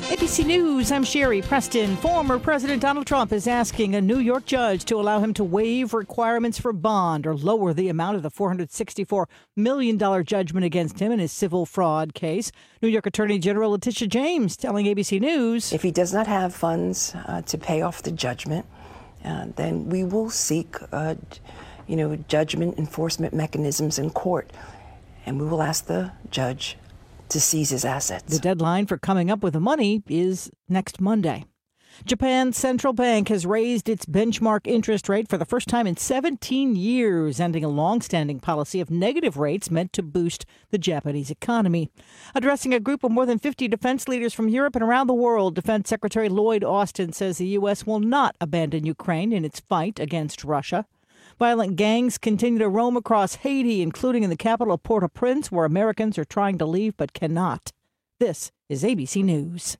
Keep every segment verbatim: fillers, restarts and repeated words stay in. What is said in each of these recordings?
A B C News, I'm Sherry Preston. Former President Donald Trump is asking a New York judge to allow him to waive requirements for bond or lower the amount of the four hundred sixty-four million dollars judgment against him in his civil fraud case. New York Attorney General Letitia James telling A B C News, if he does not have funds uh, to pay off the judgment, uh, then we will seek, uh, you know, judgment enforcement mechanisms in court, and we will ask the judge to seize his assets. The deadline for coming up with the money is next Monday. Japan's central bank has raised its benchmark interest rate for the first time in seventeen years, ending a long-standing policy of negative rates meant to boost the Japanese economy. Addressing a group of more than fifty defense leaders from Europe and around the world, Defense Secretary Lloyd Austin says the U S will not abandon Ukraine in its fight against Russia. Violent gangs continue to roam across Haiti, including in the capital of Port-au-Prince, where Americans are trying to leave but cannot. This is A B C News.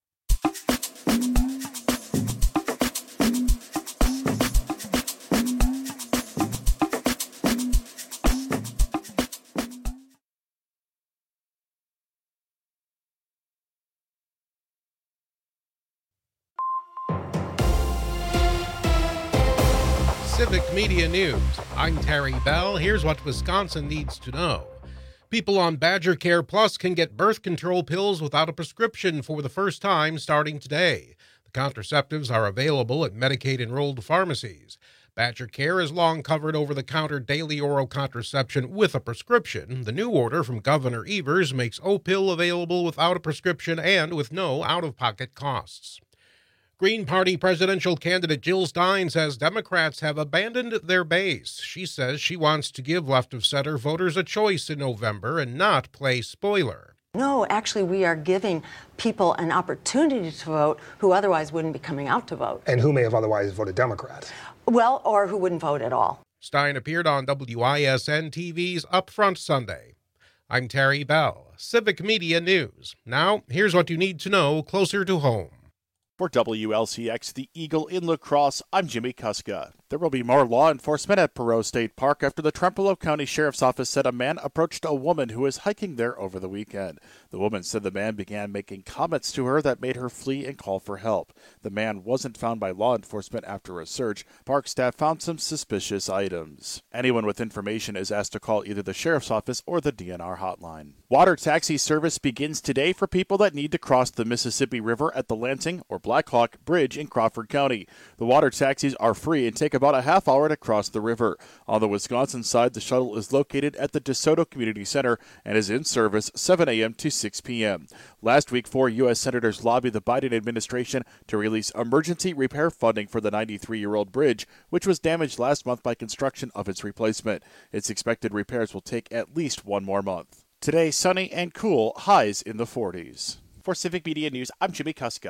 Civic Media News. I'm Terry Bell. Here's what Wisconsin needs to know. People on Badger Care Plus can get birth control pills without a prescription for the first time starting today. The contraceptives are available at Medicaid-enrolled pharmacies. Badger Care has long covered over-the-counter daily oral contraception with a prescription. The new order from Governor Evers makes O-Pill available without a prescription and with no out-of-pocket costs. Green Party presidential candidate Jill Stein says Democrats have abandoned their base. She says she wants to give left-of-center voters a choice in November and not play spoiler. No, actually, we are giving people an opportunity to vote who otherwise wouldn't be coming out to vote. And who may have otherwise voted Democrat. Well, or who wouldn't vote at all. Stein appeared on W I S N T V's Upfront Sunday. I'm Terry Bell, Civic Media News. Now, here's what you need to know closer to home. For W L C X, the Eagle in La Crosse, I'm Jimmy Kuska. There will be more law enforcement at Perot State Park after the Trempealeau County Sheriff's Office said a man approached a woman who was hiking there over the weekend. The woman said the man began making comments to her that made her flee and call for help. The man wasn't found by law enforcement after a search. Park staff found some suspicious items. Anyone with information is asked to call either the Sheriff's Office or the D N R hotline. Water taxi service begins today for people that need to cross the Mississippi River at the Lansing or Black Hawk Bridge in Crawford County. The water taxis are free and take about a half hour to cross the river. On the Wisconsin side, the shuttle is located at the DeSoto Community Center and is in service seven a.m. to six p.m. Last week, four U S senators lobbied the Biden administration to release emergency repair funding for the ninety-three-year-old bridge, which was damaged last month by construction of its replacement. Its expected repairs will take at least one more month. Today, sunny and cool, highs in the forties. For Civic Media News, I'm Jimmy Kuska.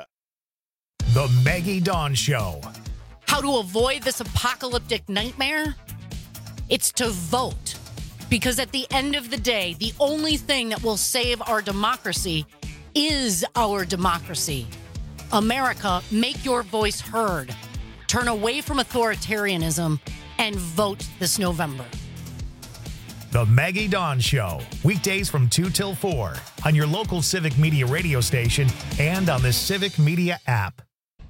The Maggie Dawn Show. How to avoid this apocalyptic nightmare? It's to vote. Because at the end of the day, the only thing that will save our democracy is our democracy. America, make your voice heard. Turn away from authoritarianism and vote this November. The Maggie Dawn Show. Weekdays from two till four on your local Civic Media radio station and on the Civic Media app.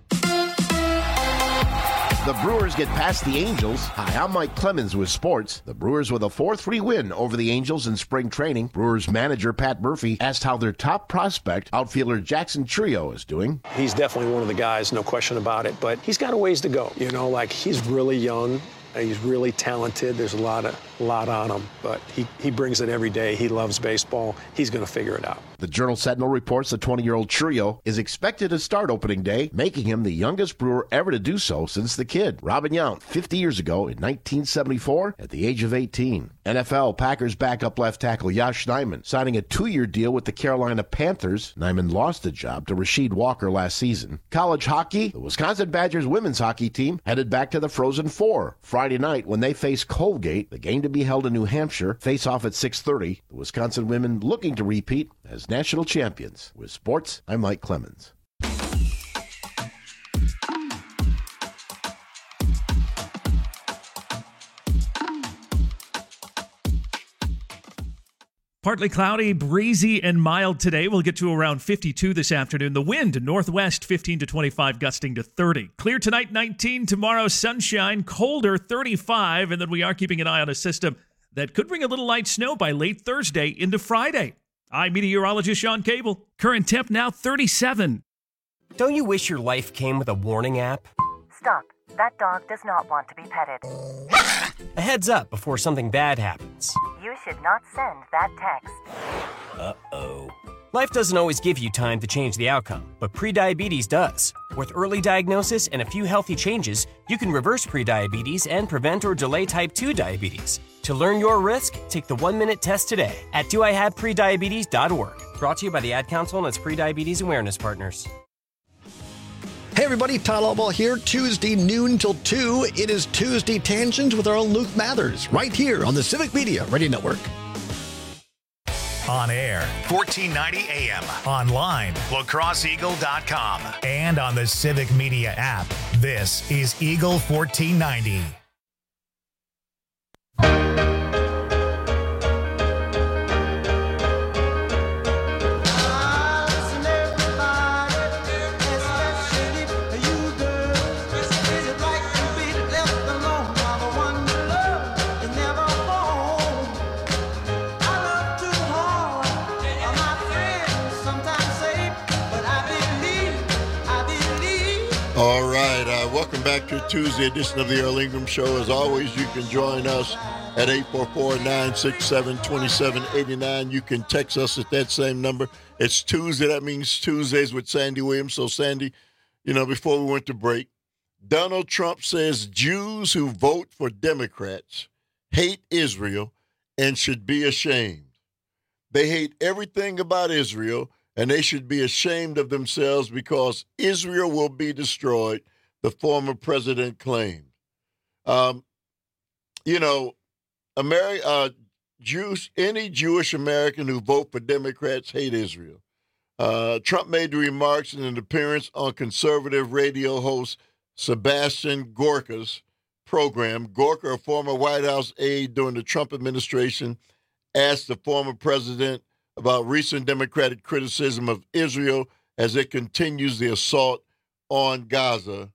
The Brewers get past the Angels. Hi, I'm Mike Clemens with sports. The Brewers with a four three win over the Angels in spring training. Brewers manager Pat Murphy asked how their top prospect, outfielder Jackson Chourio, is doing. He's definitely one of the guys, no question about it, but he's got a ways to go. You know, like he's really young. He's really talented. There's a lot of lot on him, but he, he brings it every day. He loves baseball. He's going to figure it out. The Journal-Sentinel reports the twenty-year-old Chourio is expected to start opening day, making him the youngest Brewer ever to do so since the kid, Robin Yount, fifty years ago in nineteen seventy-four at the age of eighteen. N F L Packers backup left tackle Josh Nijman signing a two-year deal with the Carolina Panthers. Nijman lost the job to Rasheed Walker last season. College hockey, the Wisconsin Badgers women's hockey team headed back to the Frozen Four Friday night when they face Colgate. The game to be held in New Hampshire. Face off at six thirty. The Wisconsin women looking to repeat as national champions. With sports, I'm Mike Clemens. Partly cloudy, breezy, and mild today. We'll get to around fifty-two this afternoon. The wind, northwest, fifteen to twenty-five, gusting to thirty. Clear tonight, nineteen. Tomorrow, sunshine. Colder, thirty-five. And then we are keeping an eye on a system that could bring a little light snow by late Thursday into Friday. I'm meteorologist Sean Cable. Current temp now thirty-seven. Don't you wish your life came with a warning app? Stop. That dog does not want to be petted. A heads up before something bad happens. You should not send that text. Uh-oh. Life doesn't always give you time to change the outcome, but prediabetes does. With early diagnosis and a few healthy changes, you can reverse prediabetes and prevent or delay type two diabetes. To learn your risk, take the one-minute test today at do I have prediabetes dot org. Brought to you by the Ad Council and its prediabetes awareness partners. Hey everybody, Todd Albaugh here. Tuesday noon till two. It is Tuesday Tangents with our own Luke Mathers, right here on the Civic Media Radio Network. On air, fourteen ninety A M. Online, la crosse eagle dot com. And on the Civic Media app. This is Eagle fourteen ninety. All right, uh, welcome back to Tuesday edition of the Earl Ingram Show. As always, you can join us at eight four four, nine six seven, two seven eight nine. You can text us at that same number. It's Tuesday. That means Tuesdays with Sandy Williams. So, Sandy, you know, before we went to break, Donald Trump says Jews who vote for Democrats hate Israel and should be ashamed. They hate everything about Israel, and they should be ashamed of themselves because Israel will be destroyed, the former president claimed. Um, you know, Ameri- uh, Jews, any Jewish American who vote for Democrats hate Israel. Uh, Trump made the remarks in an appearance on conservative radio host Sebastian Gorka's program. Gorka, a former White House aide during the Trump administration, asked the former president about recent Democratic criticism of Israel as it continues the assault on Gaza.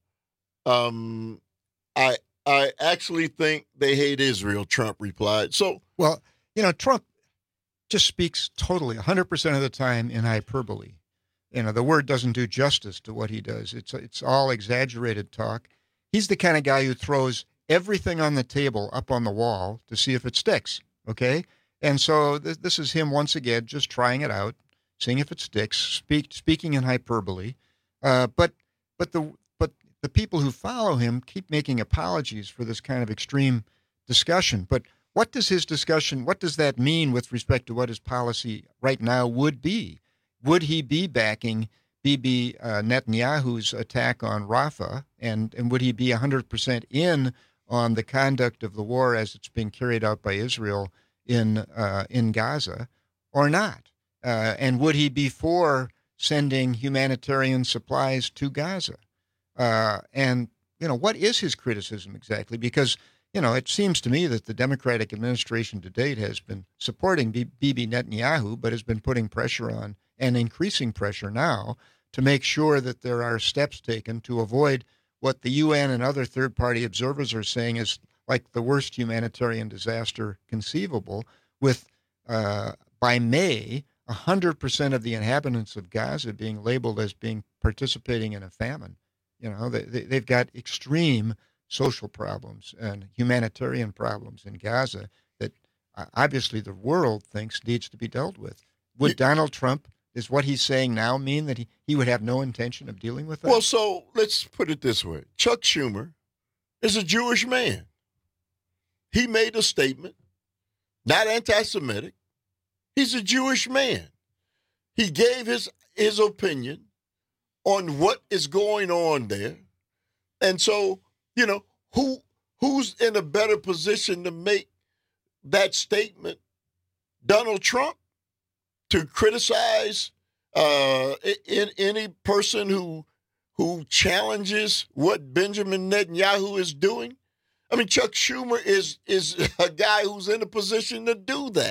Um, I I actually think they hate Israel, Trump replied. So, well, you know, Trump just speaks totally, one hundred percent of the time in hyperbole. You know, the word doesn't do justice to what he does. It's it's all exaggerated talk. He's the kind of guy who throws everything on the table up on the wall to see if it sticks, okay? And so th- this is him once again just trying it out, seeing if it sticks, speak, speaking in hyperbole. Uh, but but the but the people who follow him keep making apologies for this kind of extreme discussion. But what does his discussion, what does that mean with respect to what his policy right now would be? Would he be backing Bibi uh, Netanyahu's attack on Rafah, and, and would he be one hundred percent in on the conduct of the war as it's being carried out by Israel in uh, in Gaza, or not? Uh, and would he be for sending humanitarian supplies to Gaza? Uh, and, you know, what is his criticism exactly? Because, you know, it seems to me that the Democratic administration to date has been supporting Bibi Netanyahu, but has been putting pressure on and increasing pressure now to make sure that there are steps taken to avoid what the U N and other third-party observers are saying is like the worst humanitarian disaster conceivable, with, uh, by May, one hundred percent of the inhabitants of Gaza being labeled as being participating in a famine. You know, they, they, they've got extreme social problems and humanitarian problems in Gaza that uh, obviously the world thinks needs to be dealt with. Would Donald Trump, is what he's saying now mean that he, he would have no intention of dealing with that? Well, so let's put it this way. Chuck Schumer is a Jewish man. He made a statement, not anti-Semitic. He's a Jewish man. He gave his, his opinion on what is going on there. And so, you know, who who's in a better position to make that statement? Donald Trump, to criticize uh, in, any person who who challenges what Benjamin Netanyahu is doing? I mean, Chuck Schumer is is a guy who's in a position to do that.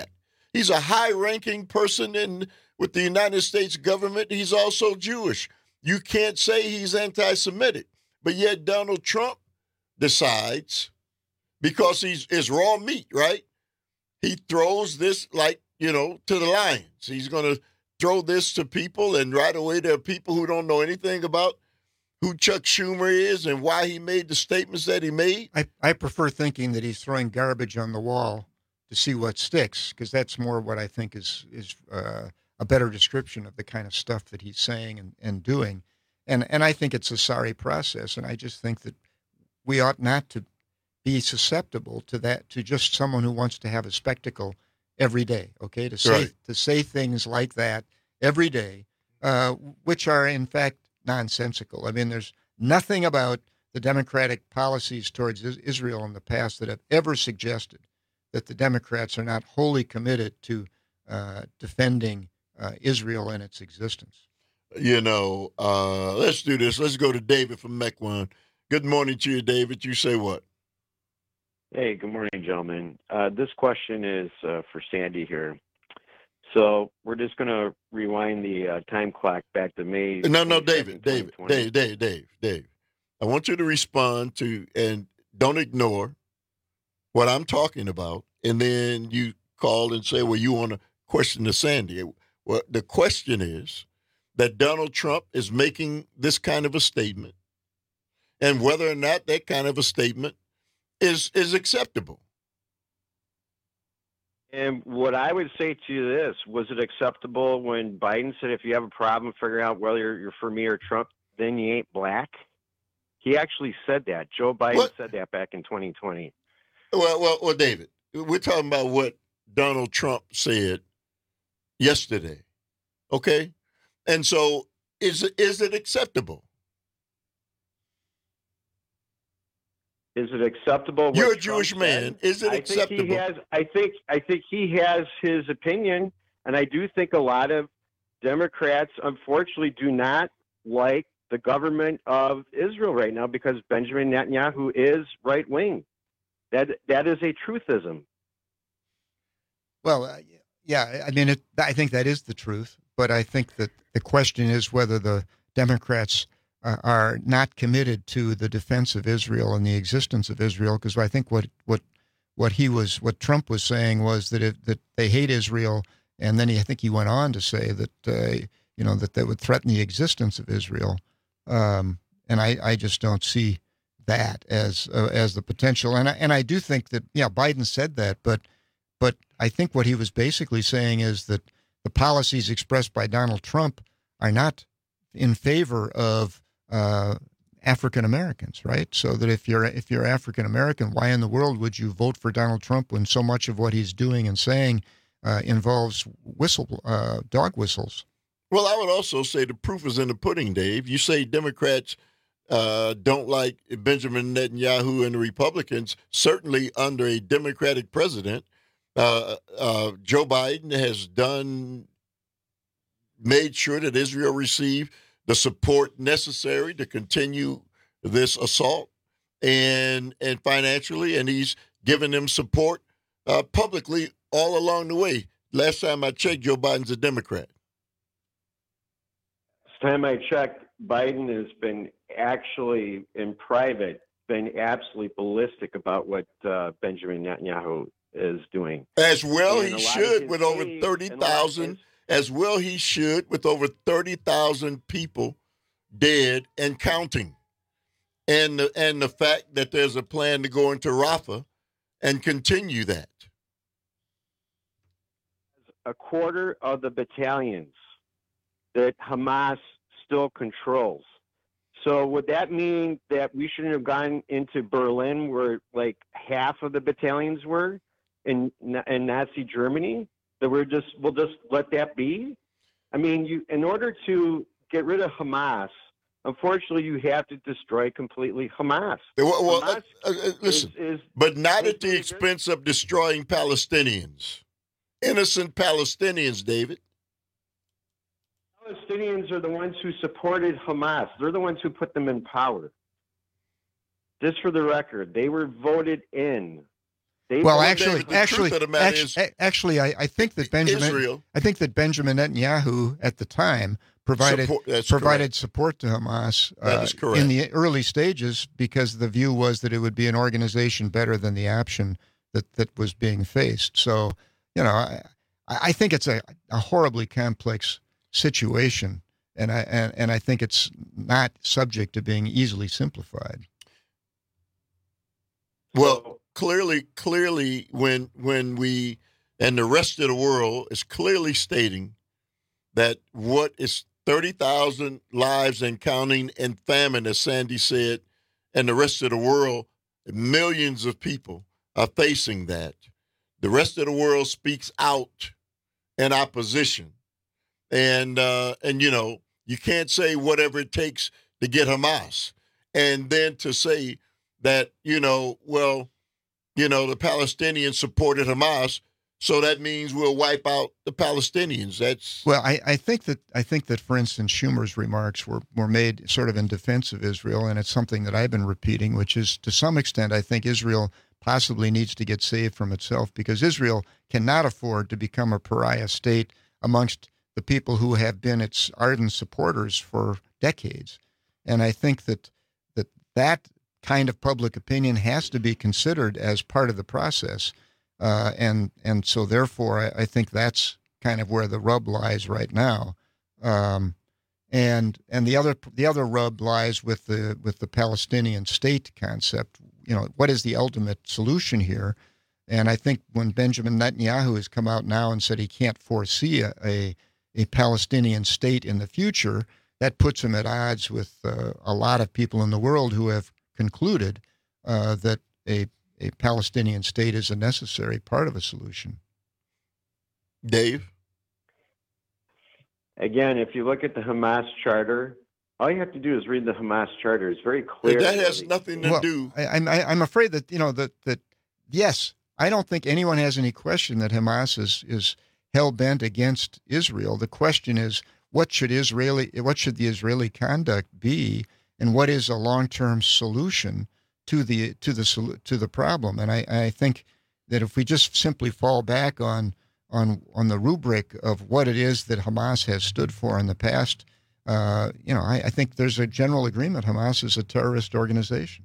He's a high-ranking person in with the United States government. He's also Jewish. You can't say he's anti-Semitic. But yet Donald Trump decides, because he's is raw meat, right? He throws this like, you know, to the lions. He's going to throw this to people, and right away there are people who don't know anything about who Chuck Schumer is and why he made the statements that he made. I, I prefer thinking that he's throwing garbage on the wall to see what sticks, because that's more what I think is is uh, a better description of the kind of stuff that he's saying and, and doing. And and I think it's a sorry process, and I just think that we ought not to be susceptible to that, to just someone who wants to have a spectacle every day, okay? To say Right. to say things like that every day, uh, which are in fact nonsensical. I mean, there's nothing about the Democratic policies towards Is- Israel in the past that have ever suggested that the Democrats are not wholly committed to uh, defending uh, Israel and its existence. You know, uh, let's do this. Let's go to David from Mequon. Good morning to you, David. You say what? Hey, good morning, gentlemen. Uh, this question is uh, for Sandy here. So we're just going to rewind the uh, time clock back to May. No, no, David, David, Dave, Dave, Dave, Dave. I want you to respond to, and don't ignore what I'm talking about. And then you call and say, well, you want to question the Sandy. Well, the question is that Donald Trump is making this kind of a statement, and whether or not that kind of a statement is is acceptable. And what I would say to you this, was it acceptable when Biden said, if you have a problem figuring out whether you're, you're for me or Trump, then you ain't black? He actually said that. Joe Biden What? said that back in twenty twenty. Well, well, well, David, we're talking about what Donald Trump said yesterday, okay? And so, is it is it acceptable? Is it acceptable? what You're a Trump Jewish man. said? Is it I acceptable? Think he has, I think I think he has his opinion, and I do think a lot of Democrats, unfortunately, do not like the government of Israel right now because Benjamin Netanyahu is right wing. That that is a truthism. Well, uh, yeah, I mean, it, I think that is the truth, but I think that the question is whether the Democrats uh, are not committed to the defense of Israel and the existence of Israel, because I think what what what he was, what Trump was saying was that it, that they hate Israel, and then he, I think he went on to say that uh, you know that that would threaten the existence of Israel, um, and I, I just don't see that as uh, as the potential, and I, and I do think that yeah, Biden said that, but. But I think what he was basically saying is that the policies expressed by Donald Trump are not in favor of uh, African Americans, right? So that if you're if you're African American, why in the world would you vote for Donald Trump when so much of what he's doing and saying uh, involves whistle uh, dog whistles? Well, I would also say the proof is in the pudding, Dave. You say Democrats uh, don't like Benjamin Netanyahu and the Republicans, certainly under a Democratic president. Uh, uh, Joe Biden has done, made sure that Israel received the support necessary to continue this assault, and and financially, and he's given them support uh, publicly all along the way. Last time I checked, Joe Biden's a Democrat. Last time I checked, Biden has been actually in private been absolutely ballistic about what uh, Benjamin Netanyahu is doing. As well And he a lot of should, his with over aides thirty and a lot of thousand. his- As well he should, with over thirty thousand people dead and counting. And the, and the fact that there's a plan to go into Rafah and continue that. A quarter of the battalions that Hamas still controls. So would that mean that we shouldn't have gone into Berlin where like half of the battalions were in in Nazi Germany? That we're just we'll just let that be? I mean, you in order to get rid of Hamas, unfortunately, you have to destroy completely Hamas. Well, well, Hamas uh, uh, listen, is, is but not at the expense of destroying Palestinians. Innocent Palestinians, David. Palestinians are the ones who supported Hamas. They're the ones who put them in power. Just for the record, they were voted in. They Well, voted actually, David, the actually, truth of the matter actually, is- a- actually, I, I think that Benjamin, Israel- I think that Benjamin Netanyahu at the time provided Support- that's provided correct. support to Hamas uh, That is correct. in the early stages because the view was that it would be an organization better than the option that, that was being faced. So, you know, I, I think it's a, a horribly complex situation, and I and, and I think it's not subject to being easily simplified. Well, clearly, clearly, when when we and the rest of the world is clearly stating that what is thirty thousand lives and counting in famine, as Sandy said, and the rest of the world, millions of people are facing that. The rest of the world speaks out in opposition, and uh, and you know you can't say whatever it takes to get Hamas, and then to say that, you know, well, you know, the Palestinians supported Hamas, so that means we'll wipe out the Palestinians. That's well, I, I think that I think that, for instance, Schumer's remarks were, were made sort of in defense of Israel, and it's something that I've been repeating, which is to some extent I think Israel possibly needs to get saved from itself because Israel cannot afford to become a pariah state amongst the people who have been its ardent supporters for decades. And I think that that that kind of public opinion has to be considered as part of the process. Uh, and and so therefore, I, I think that's kind of where the rub lies right now. Um, and and the other the other rub lies with the with the Palestinian state concept. You know, what is the ultimate solution here? And I think when Benjamin Netanyahu has come out now and said he can't foresee a, a, a Palestinian state in the future, that puts him at odds with uh, a lot of people in the world who have concluded uh, that a, a Palestinian state is a necessary part of a solution. Dave? Again, if you look at the Hamas charter, all you have to do is read the Hamas charter. It's very clear. That has nothing to well, do. I, I'm I, I'm afraid that you know that that yes, I don't think anyone has any question that Hamas is is hell bent against Israel. The question is, what should Israeli what should the Israeli conduct be, and what is a long term solution to the to the to the problem? And I, I think that if we just simply fall back on on on the rubric of what it is that Hamas has stood for in the past. Uh, you know, I, I think there's a general agreement Hamas is a terrorist organization.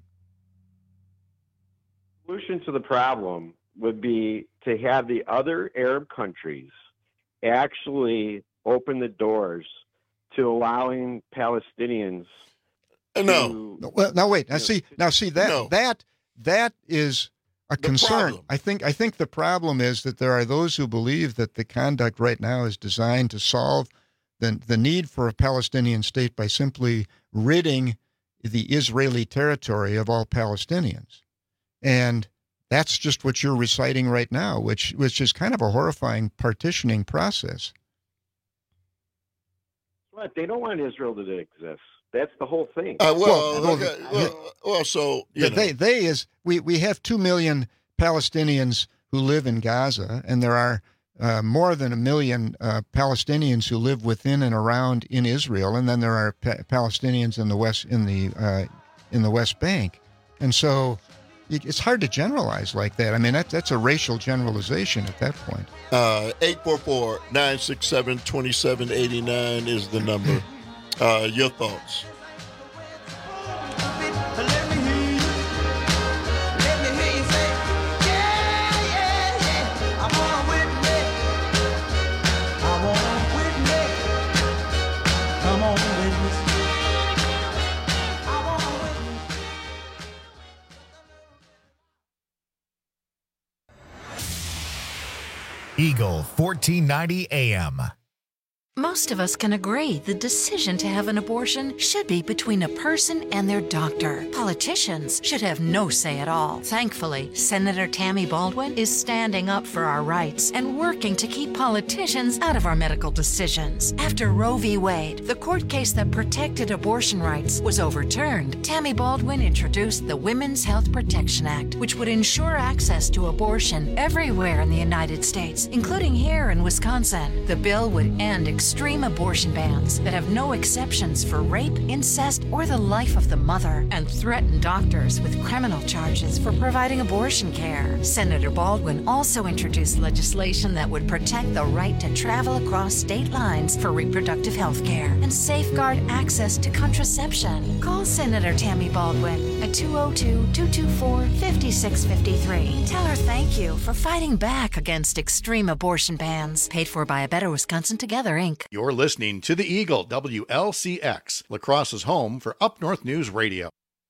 The solution to the problem would be to have the other Arab countries actually open the doors to allowing Palestinians. No. To, well, now wait. Now see. Now see that No. that that is a concern. problem. I think. I think the problem is that there are those who believe that the conduct right now is designed to solve the the need for a Palestinian state by simply ridding the Israeli territory of all Palestinians, and that's just what you're reciting right now, which which is kind of a horrifying partitioning process. But they don't want Israel to exist. That's the whole thing. Uh, well, Well, okay, well, well, so you The know, they they is we we have two million Palestinians who live in Gaza, and there are uh, more than a million uh, Palestinians who live within and around in Israel, and then there are pa- Palestinians in the west in the uh, in the West Bank, and so it, it's hard to generalize like that. I mean, that that's a racial generalization at that point. uh, eight four four, nine six seven, two seven eight nine is the number. Uh, your thoughts? Eagle fourteen ninety A M. Most of us can agree the decision to have an abortion should be between a person and their doctor. Politicians should have no say at all. Thankfully, Senator Tammy Baldwin is standing up for our rights and working to keep politicians out of our medical decisions. After Roe v. Wade, the court case that protected abortion rights, was overturned, Tammy Baldwin introduced the Women's Health Protection Act, which would ensure access to abortion everywhere in the United States, including here in Wisconsin. The bill would end extreme abortion bans that have no exceptions for rape, incest, or the life of the mother, and threaten doctors with criminal charges for providing abortion care. Senator Baldwin also introduced legislation that would protect the right to travel across state lines for reproductive health care and safeguard access to contraception. Call Senator Tammy Baldwin at two oh two, two two four, five six five three. Tell her thank you for fighting back against extreme abortion bans. Paid for by A Better Wisconsin Together, Incorporated. You're listening to the Eagle, W L C X, La Crosse's home for Up North News Radio.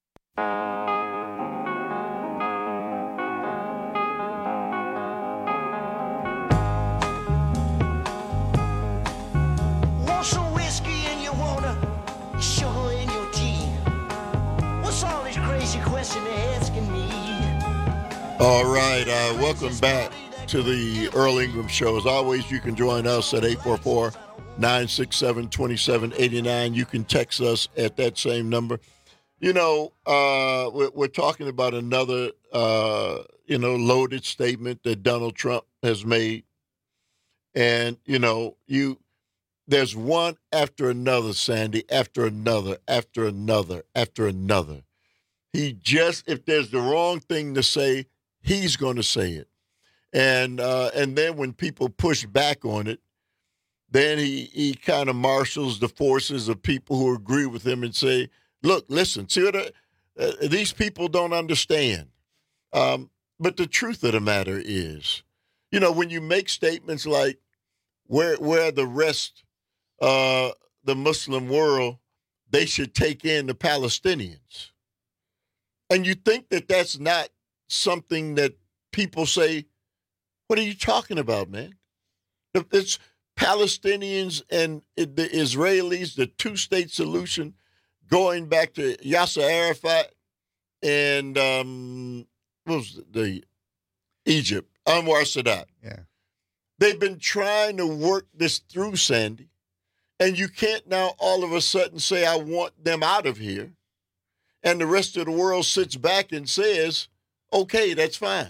Want some whiskey in your water, sugar in your tea? What's all this crazy question they're asking me? All right, uh, welcome back to the Earl Ingram Show. As always, you can join us at eight four four, nine six seven, two seven eight nine. You can text us at that same number. You know, uh, we're, we're talking about another, uh, you know, loaded statement that Donald Trump has made. And, you know, you there's one after another, Sandy, after another, after another, after another. He just, if there's the wrong thing to say, he's going to say it. And uh, and then when people push back on it, then he, he kind of marshals the forces of people who agree with him and say, look, listen, see what I, uh, these people don't understand. Um, but the truth of the matter is, you know, when you make statements like where where the rest, uh, the Muslim world, they should take in the Palestinians. And you think that that's not something that people say, what are you talking about, man? It's Palestinians and the Israelis, the two-state solution, going back to Yasser Arafat and um, what was the Egypt, Anwar Sadat. Yeah, they've been trying to work this through, Sandy, and you can't now all of a sudden say, I want them out of here, and the rest of the world sits back and says, okay, that's fine.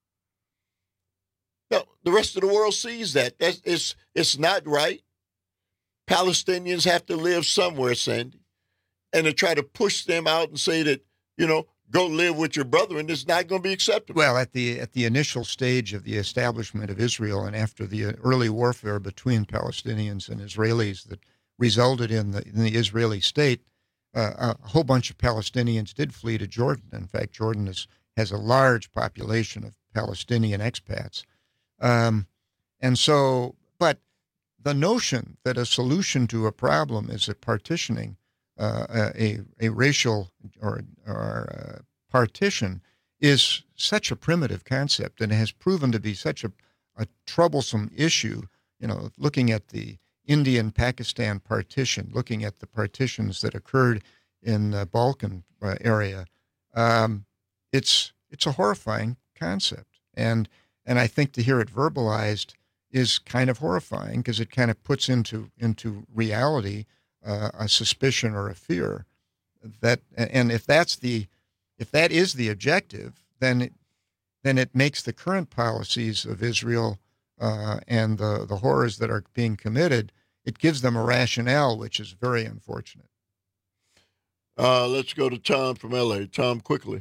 No, the rest of the world sees that. That's, it's, it's not right. Palestinians have to live somewhere, Sandy. And to try to push them out and say that, you know, go live with your brethren is not going to be acceptable. Well, at the at the initial stage of the establishment of Israel and after the early warfare between Palestinians and Israelis that resulted in the, in the Israeli state, uh, a whole bunch of Palestinians did flee to Jordan. In fact, Jordan is, has a large population of Palestinian expats. Um, and so, but the notion that a solution to a problem is a partitioning, uh, a, a racial or, or uh, partition is such a primitive concept and has proven to be such a, a troublesome issue. You know, looking at the Indian-Pakistan partition, looking at the partitions that occurred in the Balkan uh, area, um, it's it's a horrifying concept. And And I think to hear it verbalized is kind of horrifying because it kind of puts into into reality uh, a suspicion or a fear that, and if that's the, if that is the objective, then it, then it makes the current policies of Israel uh, and the the horrors that are being committed, it gives them a rationale, which is very unfortunate. Uh, let's go to Tom from L A. Tom, quickly.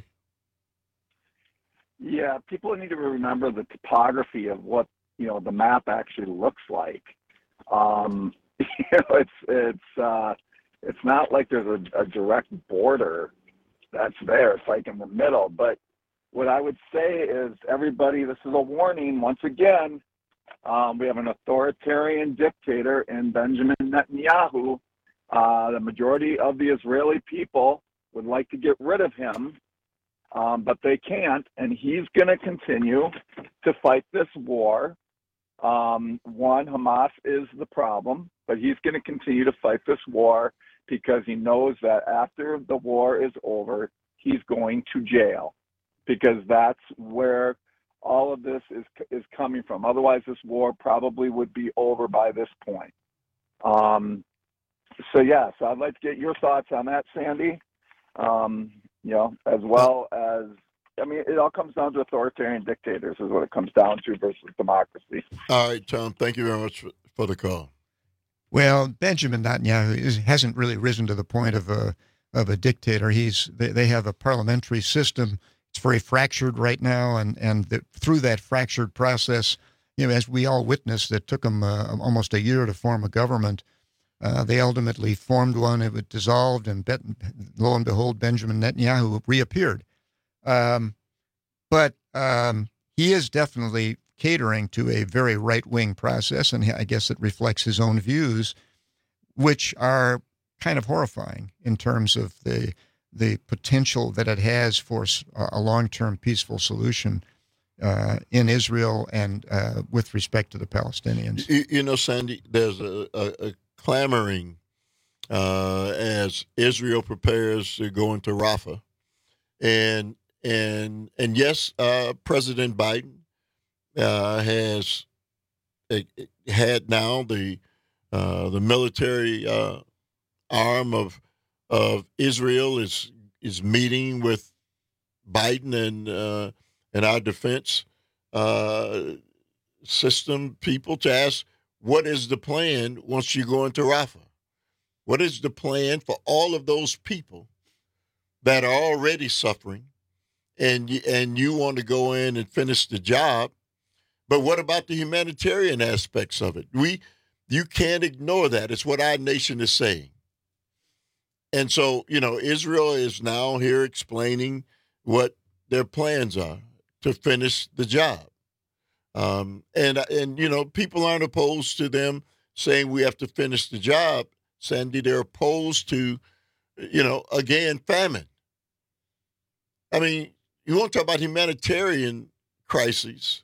Yeah, people need to remember the topography of what, you know, the map actually looks like. Um, you know, it's it's uh, it's not like there's a, a direct border that's there. It's like in the middle. But what I would say is, everybody, this is a warning. Once again, um, we have an authoritarian dictator in Benjamin Netanyahu. Uh, the majority of the Israeli people would like to get rid of him. Um, but they can't, and he's going to continue to fight this war. Um, one, Hamas is the problem, but he's going to continue to fight this war because he knows that after the war is over, he's going to jail, because that's where all of this is is coming from. Otherwise, this war probably would be over by this point. Um, so, yeah, so I'd like to get your thoughts on that, Sandy. Um, You know, as well as, I mean, it all comes down to authoritarian dictators is what it comes down to versus democracy. All right, Tom, thank you very much for, for the call. Well, Benjamin Netanyahu is, hasn't really risen to the point of a of a dictator. He's they, they have a parliamentary system. It's very fractured right now, and and the, through that fractured process, you know, as we all witnessed, it took them uh, almost a year to form a government. Uh, they ultimately formed one. It was dissolved, and bet, lo and behold, Benjamin Netanyahu reappeared. Um, but um, he is definitely catering to a very right-wing process, and I guess it reflects his own views, which are kind of horrifying in terms of the the potential that it has for a long-term peaceful solution uh, in Israel and uh, with respect to the Palestinians. You, you know, Sandy, there's a, a, a clamoring uh, as Israel prepares to go into Rafah, and and and yes, uh, President Biden Uh, has uh, had now the uh, the military uh, arm of of Israel is is meeting with Biden and uh, and our defense uh, system people to ask, what is the plan once you go into Rafah? What is the plan for all of those people that are already suffering, and you, and you want to go in and finish the job? But what about the humanitarian aspects of it? We, you can't ignore that. It's what our nation is saying. And so, you know, Israel is now here explaining what their plans are to finish the job. Um, and, and, you know, people aren't opposed to them saying we have to finish the job, Sandy. They're opposed to, you know, again, famine. I mean, you want to talk about humanitarian crises.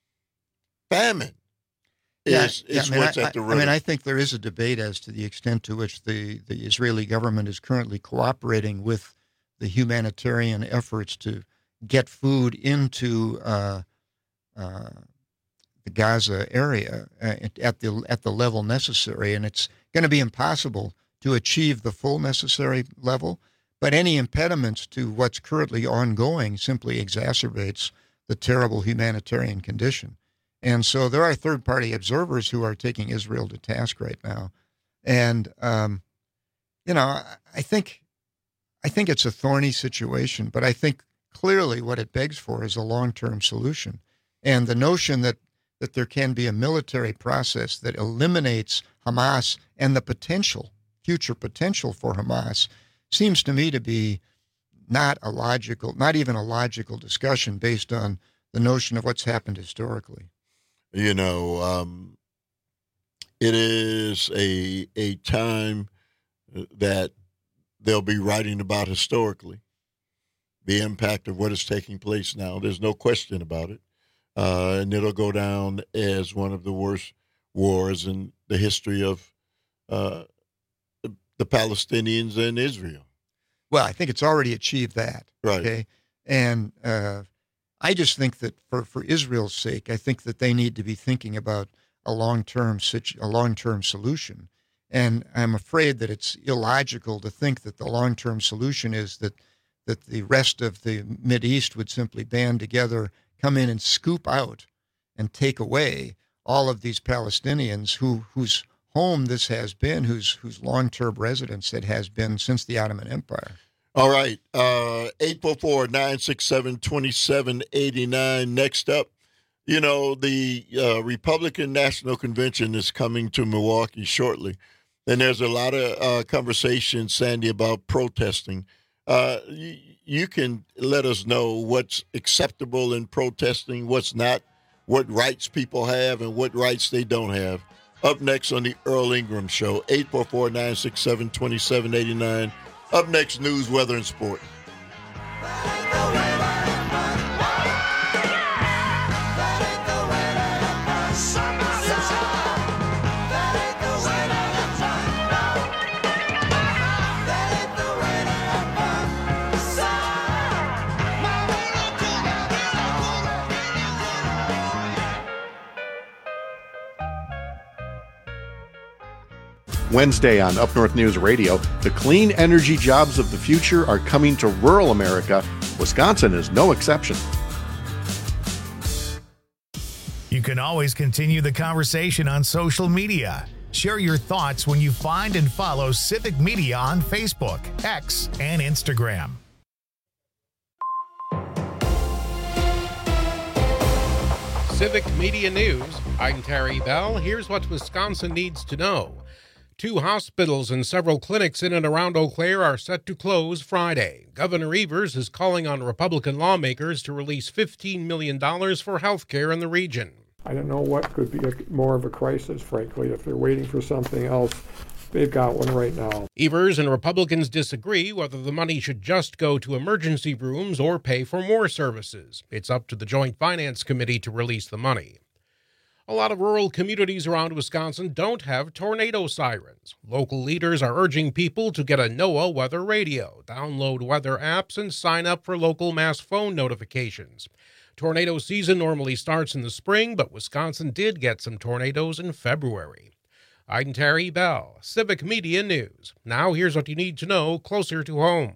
Famine is, yeah, is yeah, I mean, what's I, at the root. I mean, I think there is a debate as to the extent to which the, the Israeli government is currently cooperating with the humanitarian efforts to get food into uh, uh, the Gaza area at, at the at the level necessary, and it's going to be impossible to achieve the full necessary level. But any impediments to what's currently ongoing simply exacerbates the terrible humanitarian condition. And so there are third-party observers who are taking Israel to task right now, and um, you know, I think, I think it's a thorny situation. But I think clearly what it begs for is a long-term solution, and the notion that that there can be a military process that eliminates Hamas and the potential, future potential for Hamas, seems to me to be not a logical, not even a logical discussion based on the notion of what's happened historically. You know, um, it is a a time that they'll be writing about historically, the impact of what is taking place now. There's no question about it. Uh, and it'll go down as one of the worst wars in the history of uh, the, the Palestinians and Israel. Well, I think it's already achieved that. Right. Okay. And uh, I just think that for, for Israel's sake, I think that they need to be thinking about a long-term situ- a long-term solution. And I'm afraid that it's illogical to think that the long-term solution is that that the rest of the Mideast would simply band together, come in and scoop out and take away all of these Palestinians who whose home this has been, whose whose long-term residence it has been since the Ottoman Empire. All right, uh, eight four four, nine six seven, two seven eight nine. Next up, you know, the uh, Republican National Convention is coming to Milwaukee shortly, and there's a lot of uh, conversation, Sandy, about protesting. Uh, you, you can let us know what's acceptable in protesting, what's not, what rights people have, and what rights they don't have. Up next on the Earl Ingram Show, eight four four, nine six seven, two seven eight nine. Up next, news, weather, and sport. Wednesday on Up North News Radio, the clean energy jobs of the future are coming to rural America. Wisconsin is no exception. You can always continue the conversation on social media. Share your thoughts when you find and follow Civic Media on Facebook, X, and Instagram. Civic Media News. I'm Terry Bell. Here's what Wisconsin needs to know. Two hospitals and several clinics in and around Eau Claire are set to close Friday. Governor Evers is calling on Republican lawmakers to release fifteen million dollars for health care in the region. I don't know what could be a, more of a crisis, frankly. If they're waiting for something else, they've got one right now. Evers and Republicans disagree whether the money should just go to emergency rooms or pay for more services. It's up to the Joint Finance Committee to release the money. A lot of rural communities around Wisconsin don't have tornado sirens. Local leaders are urging people to get a NOAA weather radio, download weather apps, and sign up for local mass phone notifications. Tornado season normally starts in the spring, but Wisconsin did get some tornadoes in February. I'm Terry Bell, Civic Media News. Now here's what you need to know closer to home.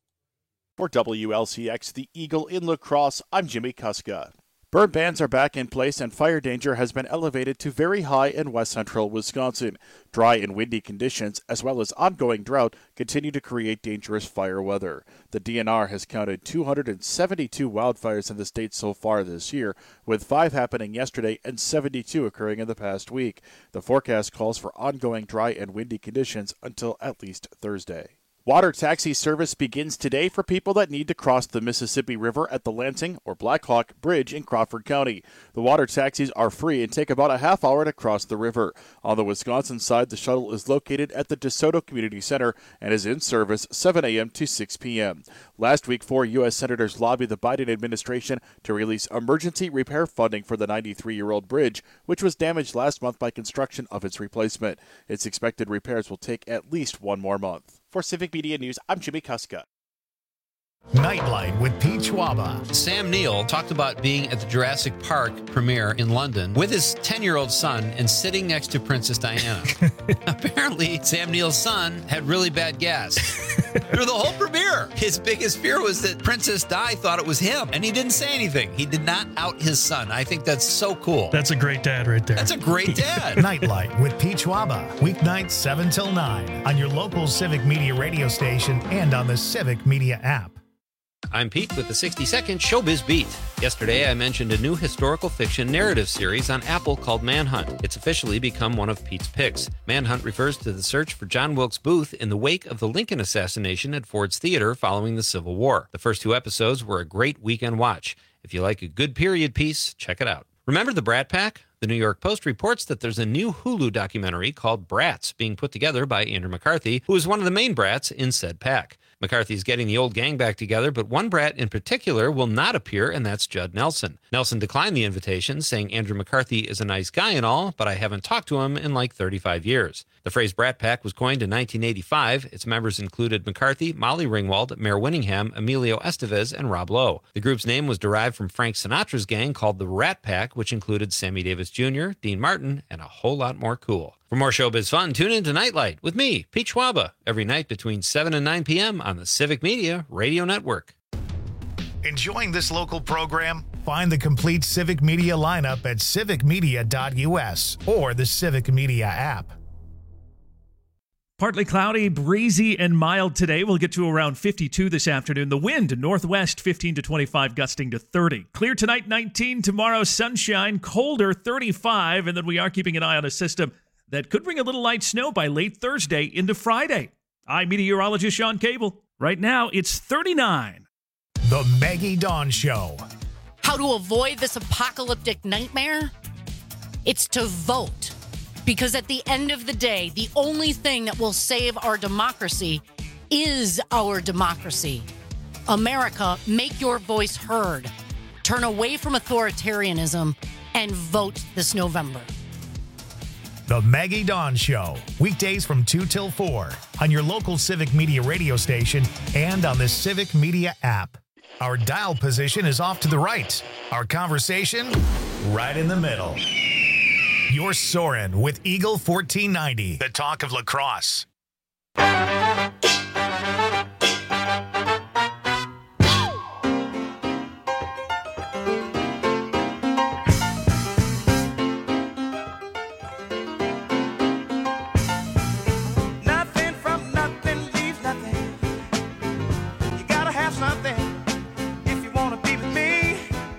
For W L C X, the Eagle in La Crosse, I'm Jimmy Kuska. Burn bans are back in place and fire danger has been elevated to very high in west central Wisconsin. Dry and windy conditions, as well as ongoing drought, continue to create dangerous fire weather. The D N R has counted two hundred seventy-two wildfires in the state so far this year, with five happening yesterday and seventy-two occurring in the past week. The forecast calls for ongoing dry and windy conditions until at least Thursday. Water taxi service begins today for people that need to cross the Mississippi River at the Lansing or Blackhawk Bridge in Crawford County. The water taxis are free and take about a half hour to cross the river. On the Wisconsin side, the shuttle is located at the DeSoto Community Center and is in service seven a.m. to six p.m. Last week, four U S senators lobbied the Biden administration to release emergency repair funding for the ninety-three-year-old bridge, which was damaged last month by construction of its replacement. Its expected repairs will take at least one more month. For Civic Media News, I'm Jimmy Kuska. Nightlight with Pete Schwaba. Sam Neill talked about being at the Jurassic Park premiere in London with his ten-year-old son and sitting next to Princess Diana. Apparently, Sam Neill's son had really bad gas through the whole premiere. His biggest fear was that Princess Di thought it was him, and he didn't say anything. He did not out his son. I think that's so cool. That's a great dad right there. That's a great dad. Nightlight with Pete Schwaba. Weeknights seven till nine on your local Civic Media radio station and on the Civic Media app. I'm Pete with the sixty-second Showbiz Beat. Yesterday, I mentioned a new historical fiction narrative series on Apple called Manhunt. It's officially become one of Pete's picks. Manhunt refers to the search for John Wilkes Booth in the wake of the Lincoln assassination at Ford's Theater following the Civil War. The first two episodes were a great weekend watch. If you like a good period piece, check it out. Remember the Brat Pack? The New York Post reports that there's a new Hulu documentary called Brats being put together by Andrew McCarthy, who is one of the main brats in said pack. McCarthy's getting the old gang back together, but one brat in particular will not appear, and that's Judd Nelson. Nelson declined the invitation, saying Andrew McCarthy is a nice guy and all, but I haven't talked to him in like thirty-five years. The phrase Brat Pack was coined in nineteen eighty-five. Its members included McCarthy, Molly Ringwald, Mayor Winningham, Emilio Estevez, and Rob Lowe. The group's name was derived from Frank Sinatra's gang called the Rat Pack, which included Sammy Davis Junior, Dean Martin, and a whole lot more cool. For more showbiz fun, tune in to Nightlight with me, Pete Schwaba, every night between seven and nine p.m. on the Civic Media Radio Network. Enjoying this local program? Find the complete Civic Media lineup at civic media dot u s or the Civic Media app. Partly cloudy, breezy, and mild today. We'll get to around fifty-two this afternoon. The wind, northwest, fifteen to twenty-five, gusting to thirty. Clear tonight, nineteen. Tomorrow, sunshine, colder, thirty-five. And then we are keeping an eye on a system that could bring a little light snow by late Thursday into Friday. I'm meteorologist Sean Cable. Right now, it's thirty-nine. The Maggie Dawn Show. How to avoid this apocalyptic nightmare? It's to vote. Because at the end of the day, the only thing that will save our democracy is our democracy. America, make your voice heard. Turn away from authoritarianism and vote this November. The Maggie Dawn Show. Weekdays from two till four on your local Civic Media radio station and on the Civic Media app. Our dial position is off to the right. Our conversation, right in the middle. You're soaring with Eagle fourteen ninety, the talk of La Crosse. something if you want to be with me.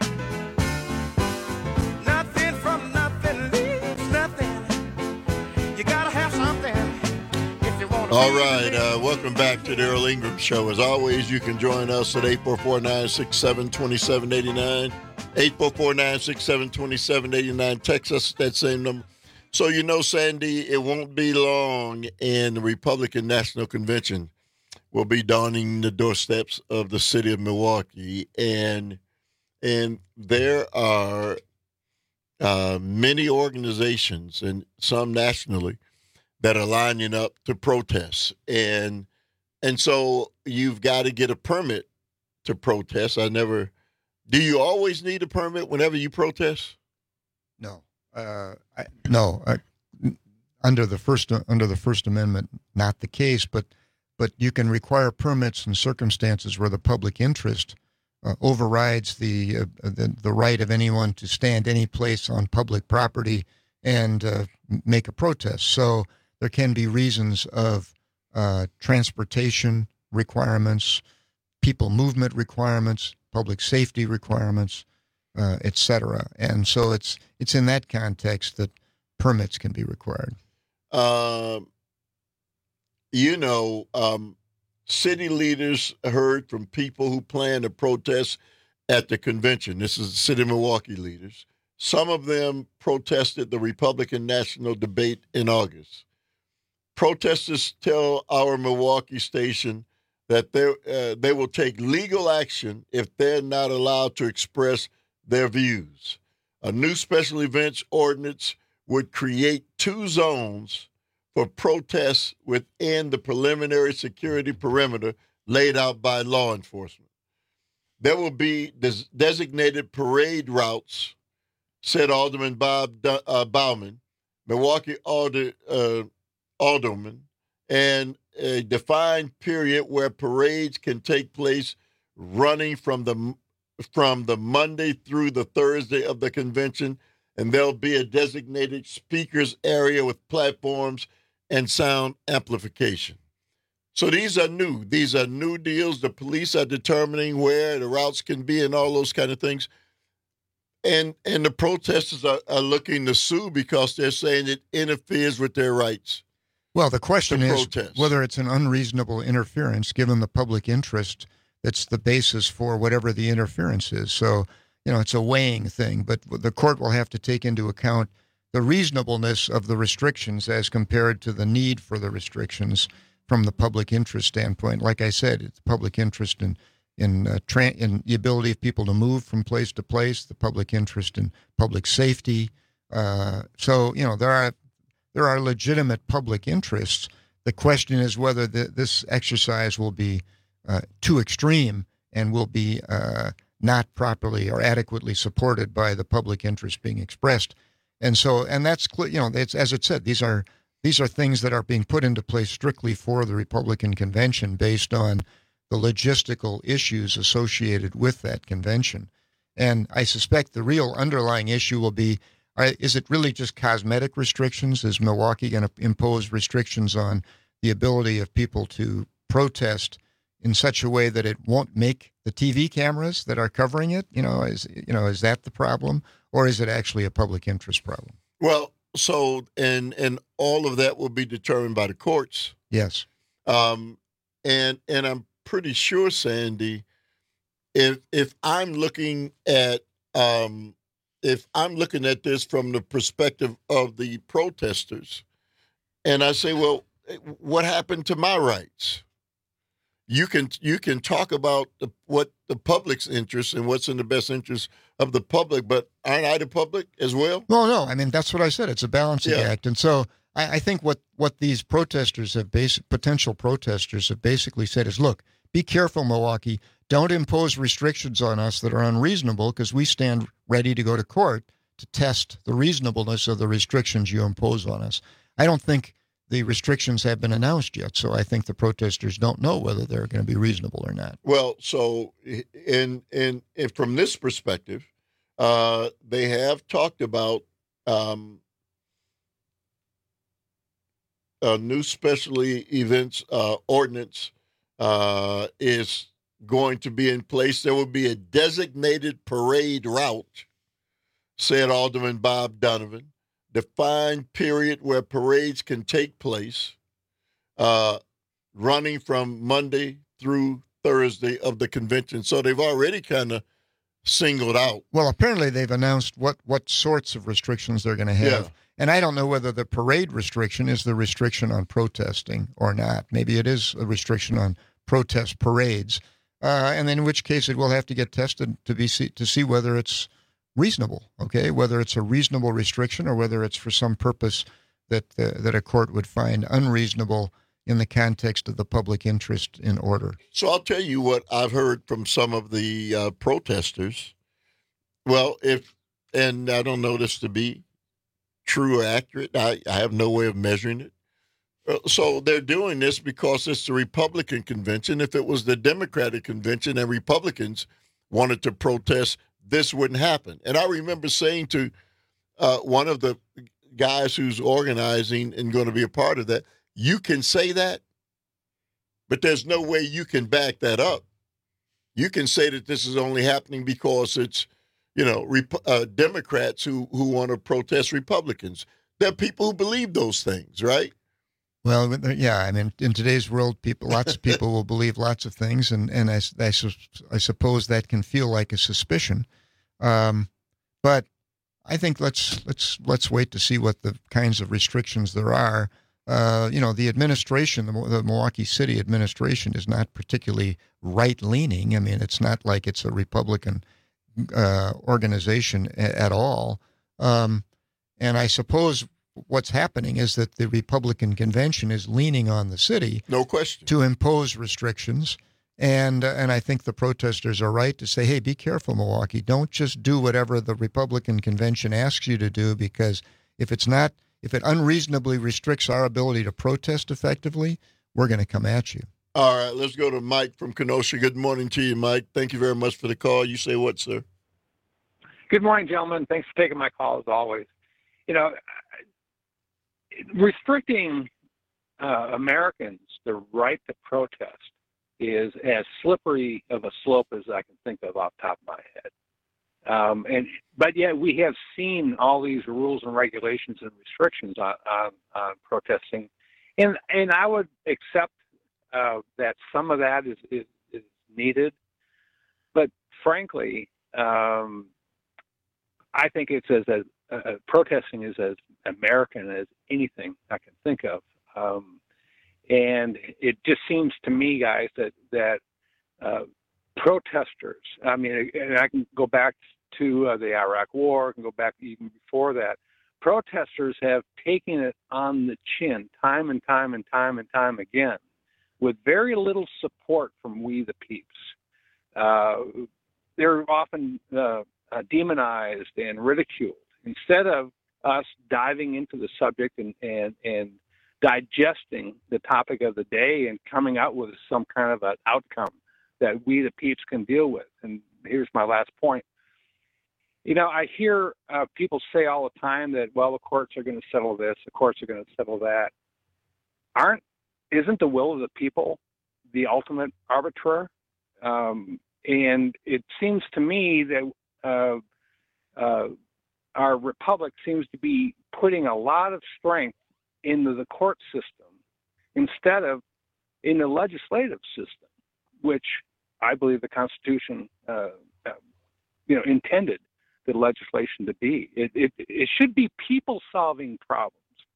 Nothing from nothing leaves nothing. You gotta have something if you want to All be right, with me. uh, welcome back to the Earl Ingram Show. As always, you can join us at eight four four, nine six seven, two seven eight nine. eight four four, nine six seven, two seven eight nine. Text us at that same number. So you know, Sandy, it won't be long and the Republican National Convention will be dawning the doorsteps of the city of Milwaukee. And and there are uh, many organizations, and some nationally, that are lining up to protest. And and so you've got to get a permit to protest. I never – do you always need a permit whenever you protest? No. Uh, I, no, uh, under the first under the First Amendment, not the case. But but you can require permits in circumstances where the public interest uh, overrides the, uh, the the right of anyone to stand any place on public property and uh, make a protest. So there can be reasons of uh, transportation requirements, people movement requirements, public safety requirements, uh, et cetera. And so it's it's in that context that permits can be required. Um, you know, um, city leaders heard from people who plan to protest at the convention. This is the city of Milwaukee leaders. Some of them protested the Republican national debate in August. Protesters tell our Milwaukee station that they uh, they will take legal action if they're not allowed to express their views. A new special events ordinance would create two zones for protests within the preliminary security perimeter laid out by law enforcement. There will be des- designated parade routes, said Alderman Bob D- uh, Bauman, Milwaukee Alder, uh, Alderman, and a defined period where parades can take place running from the from the Monday through the Thursday of the convention, and there'll be a designated speakers area with platforms and sound amplification. So these are new. These are new deals. The police are determining where the routes can be and all those kind of things. And and the protesters are, are looking to sue because they're saying it interferes with their rights. Well, the question is protest. whether it's an unreasonable interference given the public interest that's the basis for whatever the interference is. So, you know, it's a weighing thing, but the court will have to take into account the reasonableness of the restrictions as compared to the need for the restrictions from the public interest standpoint. Like I said, it's public interest in in, uh, tra- in the ability of people to move from place to place, the public interest in public safety. Uh, so, you know, there are there are legitimate public interests. The question is whether the, this exercise will be uh, too extreme and will be uh, not properly or adequately supported by the public interest being expressed. And so, and that's clear, you know, it's, as it said, these are these are things that are being put into place strictly for the Republican convention based on the logistical issues associated with that convention. And I suspect the real underlying issue will be, are, is it really just cosmetic restrictions? Is Milwaukee going to impose restrictions on the ability of people to protest in such a way that it won't make the T V cameras that are covering it? You know, is you know, is that the problem, or is it actually a public interest problem? Well, so and and all of that will be determined by the courts. Yes. Um, and and I'm pretty sure, Sandy, if if I'm looking at um, if I'm looking at this from the perspective of the protesters, and I say, well, what happened to my rights? You can you can talk about the, what the public's interest and what's in the best interest of the public, but aren't I the public as well? No, no. I mean, that's what I said. It's a balancing Yeah. act. And so I, I think what, what these protesters have basic potential protesters have basically said is, look, be careful, Milwaukee. Don't impose restrictions on us that are unreasonable, because we stand ready to go to court to test the reasonableness of the restrictions you impose on us. I don't think the restrictions have been announced yet, so I think the protesters don't know whether they're going to be reasonable or not. Well, so in in, in from this perspective, uh, they have talked about um, a new special events uh, ordinance uh, is going to be in place. There will be a designated parade route, said Alderman Bob Donovan, defined period where parades can take place, uh, running from Monday through Thursday of the convention. So they've already kind of singled out. Well, apparently they've announced what, what sorts of restrictions they're going to have. Yeah. And I don't know whether the parade restriction is the restriction on protesting or not. Maybe it is a restriction on protest parades. Uh, and then in which case it will have to get tested to be see, to see whether it's reasonable, okay, whether it's a reasonable restriction or whether it's for some purpose that uh, that a court would find unreasonable in the context of the public interest in order. So I'll tell you what I've heard from some of the uh, protesters. Well, if, and I don't know this to be true or accurate, I, I have no way of measuring it. Uh, so they're doing this because it's the Republican convention. If it was the Democratic convention and Republicans wanted to protest, this wouldn't happen. And I remember saying to uh, one of the guys who's organizing and going to be a part of that, you can say that, but there's no way you can back that up. You can say that this is only happening because it's, you know, Rep- uh, Democrats who, who want to protest Republicans. There are people who believe those things, right? Well, yeah, I mean, in today's world, people, lots of people will believe lots of things, and, and I, I, I suppose that can feel like a suspicion. Um, but I think let's let's let's wait to see what the kinds of restrictions there are. Uh, you know, the administration, the, the Milwaukee City administration is not particularly right-leaning. I mean, it's not like it's a Republican uh, organization a, at all. Um, and I suppose what's happening is that the Republican convention is leaning on the city, no question, to impose restrictions. And uh, and I think the protesters are right to say, hey, be careful, Milwaukee. Don't just do whatever the Republican convention asks you to do, because if it's not, if it unreasonably restricts our ability to protest effectively, we're going to come at you. All right, let's go to Mike from Kenosha. Good morning to you, Mike. Thank you very much for the call. You say what, sir? Good morning, gentlemen. Thanks for taking my call, as always. You know, restricting uh, Americans the right to protest is as slippery of a slope as I can think of off the top of my head. Um, and but yet we have seen all these rules and regulations and restrictions on, on, on protesting, and and I would accept uh, that some of that is, is, is needed, but frankly, um, I think it's as, as uh, protesting is as American as anything I can think of. Um, And it just seems to me, guys, that that uh, protesters, I mean, and I can go back to uh, the Iraq War, I can go back even before that, protesters have taken it on the chin time and time and time and time again with very little support from we the peeps. Uh, they're often uh, uh, demonized and ridiculed instead of us diving into the subject and, and, and digesting the topic of the day and coming out with some kind of an outcome that we the peeps can deal with. And here's my last point. You know, I hear uh, people say all the time that, well, the courts are going to settle this, the courts are going to settle that. Aren't, isn't the will of the people the ultimate arbiter? Um, and it seems to me that uh, uh, our republic seems to be putting a lot of strength into the court system instead of in the legislative system, which I believe the Constitution, uh, uh, you know, intended the legislation to be. It, it, it should be people solving problems,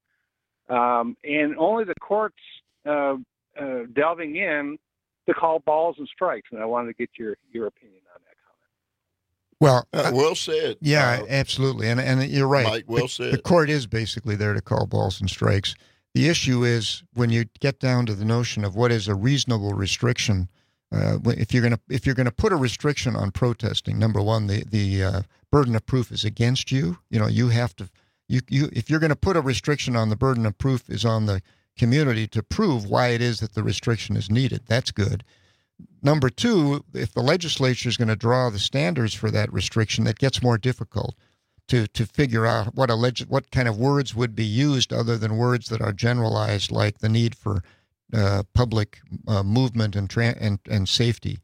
um, and only the courts uh, uh, delving in to call balls and strikes. And I wanted to get your your opinion on that comment. Well, uh, well said. Yeah, uh, absolutely, and and you're right. Mike, well the, said. The court is basically there to call balls and strikes. The issue is when you get down to the notion of what is a reasonable restriction. Uh, if you're gonna if you're gonna put a restriction on protesting, number one, the the uh, burden of proof is against you. You know, you have to you you if you're gonna put a restriction on, the burden of proof is on the community to prove why it is that the restriction is needed. That's good. Number two, if the legislature is going to draw the standards for that restriction, that gets more difficult to to figure out what a leg- what kind of words would be used other than words that are generalized, like the need for uh, public uh, movement and, tra- and and safety.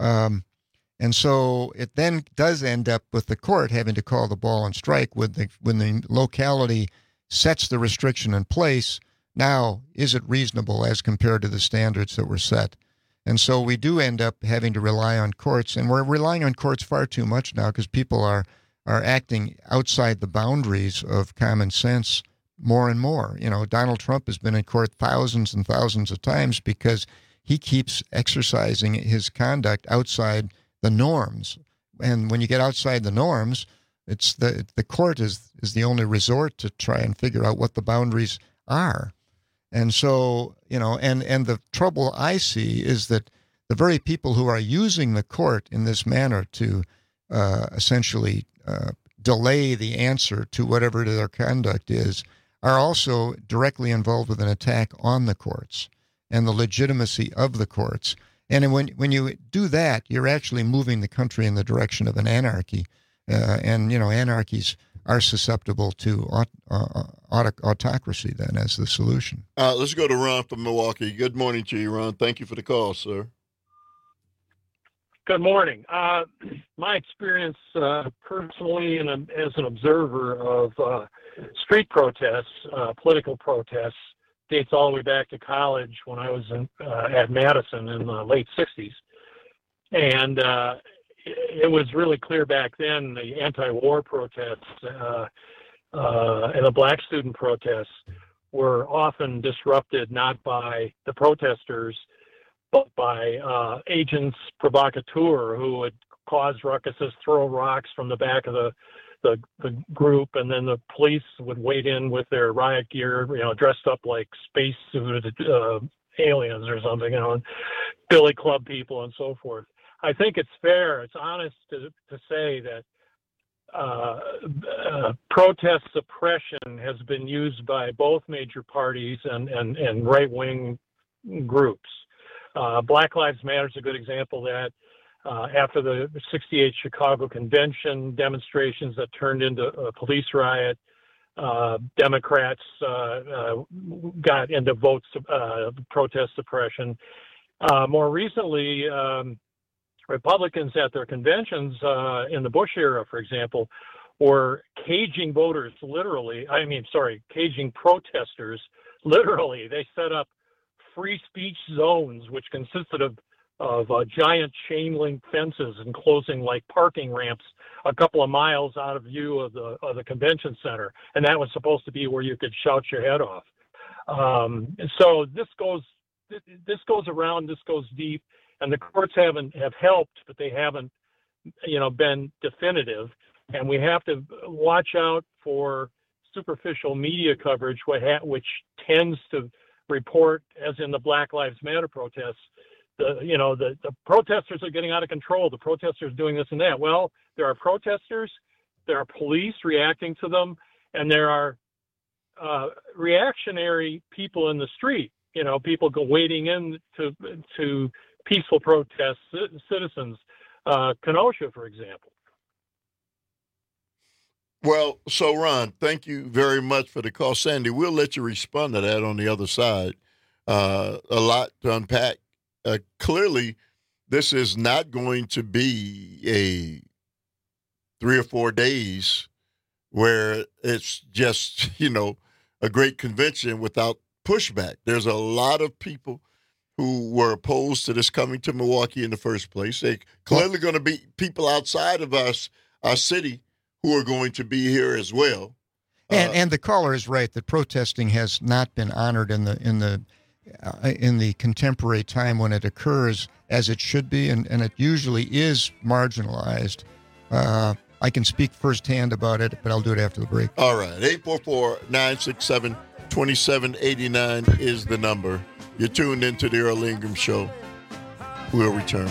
Um, and so it then does end up with the court having to call the ball and strike when the, when the locality sets the restriction in place. Now, is it reasonable as compared to the standards that were set? And so we do end up having to rely on courts, and we're relying on courts far too much now because people are, are acting outside the boundaries of common sense more and more. You know, Donald Trump has been in court thousands and thousands of times because he keeps exercising his conduct outside the norms. And when you get outside the norms, it's the the court is, is the only resort to try and figure out what the boundaries are. And so, you know, and, and the trouble I see is that the very people who are using the court in this manner to uh, essentially uh, delay the answer to whatever their conduct is are also directly involved with an attack on the courts and the legitimacy of the courts. And when when you do that, you're actually moving the country in the direction of an anarchy. Uh, and, you know, anarchies are susceptible to aut- uh, aut- autocracy then as the solution. Uh, let's go to Ron from Milwaukee. Good morning to you, Ron. Thank you for the call, sir. Good morning. Uh, my experience uh, personally and um, as an observer of uh, street protests, uh, political protests, dates all the way back to college when I was in, uh, at Madison in the late sixties. And uh, it was really clear back then, the anti-war protests uh, uh, and the black student protests were often disrupted not by the protesters, but by uh, agents provocateur who would cause ruckuses, throw rocks from the back of the, the the group, and then the police would wade in with their riot gear, you know, dressed up like space suited uh, aliens or something, you know, and billy club people and so forth. I think it's fair, it's honest to, to say that uh, uh, protest suppression has been used by both major parties and, and, and right-wing groups. Uh, Black Lives Matter is a good example of that. Uh, after the sixty-eight Chicago Convention demonstrations that turned into a police riot, uh, Democrats uh, uh, got into vote uh, protest suppression. Uh, more recently, um, Republicans at their conventions uh, in the Bush era, for example, were caging voters literally. I mean, sorry, caging protesters literally. They set up free speech zones, which consisted of of uh, giant chain link fences enclosing like parking ramps a couple of miles out of view of the of the convention center, and that was supposed to be where you could shout your head off. Um, and so this goes this goes around, this goes deep. And the courts haven't have helped, but they haven't, you know, been definitive. And we have to watch out for superficial media coverage, which tends to report, as in the Black Lives Matter protests, the you know the, the protesters are getting out of control. The protesters doing this and that. Well, there are protesters, there are police reacting to them, and there are uh, reactionary people in the street. You know, people go wading in to to peaceful protest citizens, uh, Kenosha, for example. Well, so Ron, thank you very much for the call. Sandy, we'll let you respond to that on the other side. Uh, a lot to unpack. Uh, clearly, this is not going to be a three or four days where it's just, you know, a great convention without pushback. There's a lot of people who were opposed to this coming to Milwaukee in the first place. They clearly going to be people outside of us, our city, who are going to be here as well. And uh, and the caller is right that protesting has not been honored in the in the uh, in the contemporary time when it occurs as it should be, and, and it usually is marginalized. Uh, I can speak firsthand about it, but I'll do it after the break. All right. eight four four, nine six seven, two seven eight nine is the number. You're tuned into the Earl Ingram Show. We'll return.